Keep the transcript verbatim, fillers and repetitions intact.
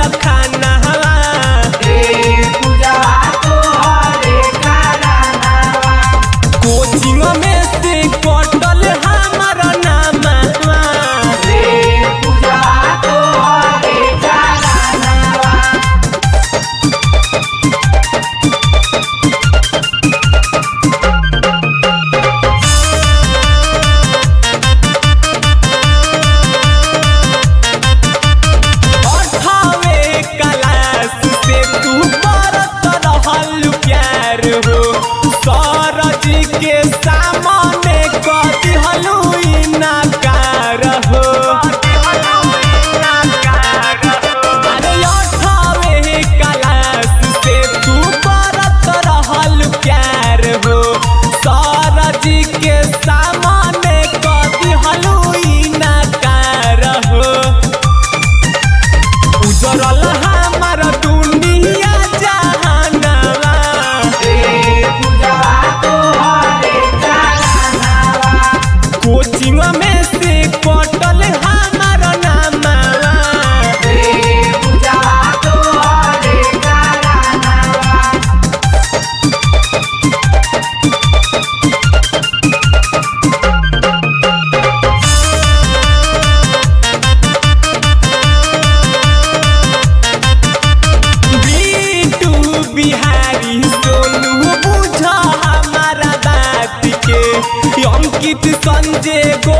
खाना कोचिंग में से कटल हमार नामा सरजी के सामने कदी हलुई नकार हो अरे अठावे क्लास से तू करत रहल प्यार हो सरजी के सामने कदी हलुई नकार हो उजरल हमार दुनिया जहानवा कोचिंग में से कटल हमार नामा बीटू बिहारी सोनू बुझ हमारा बात के अंकित संजय गो